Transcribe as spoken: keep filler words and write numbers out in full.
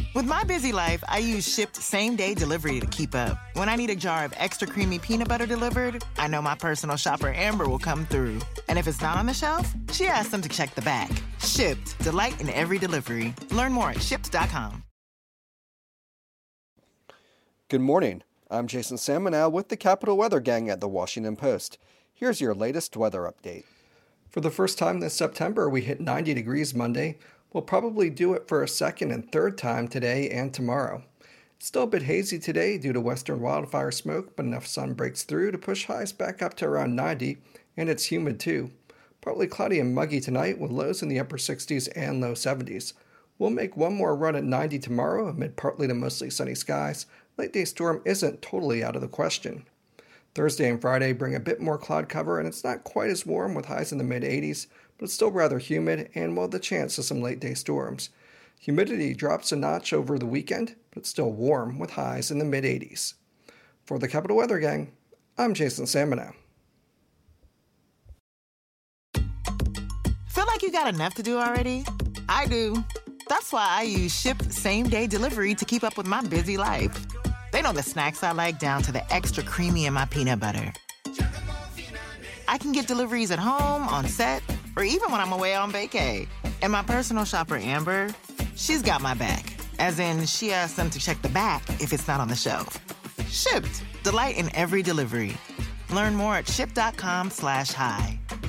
With my busy life, I use Shipt same-day delivery to keep up. When I need a jar of extra creamy peanut butter delivered, I know my personal shopper Amber will come through. And if it's not on the shelf, she asks them to check the back. Shipt, delight in every delivery. Learn more at shipt dot com. Good morning. I'm Jason Salmonow with the Capital Weather Gang at the Washington Post. Here's your latest weather update. For the first time this September, we hit ninety degrees Monday. We'll probably do it for a second and third time today and tomorrow. It's still a bit hazy today due to western wildfire smoke, but enough sun breaks through to push highs back up to around ninety, and it's humid too. Partly cloudy and muggy tonight with lows in the upper sixties and low seventies. We'll make one more run at ninety tomorrow amid partly to mostly sunny skies. Late day storm isn't totally out of the question. Thursday and Friday bring a bit more cloud cover, and it's not quite as warm with highs in the mid eighties, but it's still rather humid and will have the chance of some late day storms. Humidity drops a notch over the weekend, but it's still warm with highs in the mid eighties. For the Capital Weather Gang, I'm Jason Salmonow. Feel like you got enough to do already? I do. That's why I use Shipt same-day delivery to keep up with my busy life. They know the snacks I like down to the extra creamy in my peanut butter. I can get deliveries at home, on set, or even when I'm away on vacay. And my personal shopper, Amber, she's got my back. As in, she asks them to check the back if it's not on the shelf. Shipt, delight in every delivery. Learn more at shipt dot com slash hi.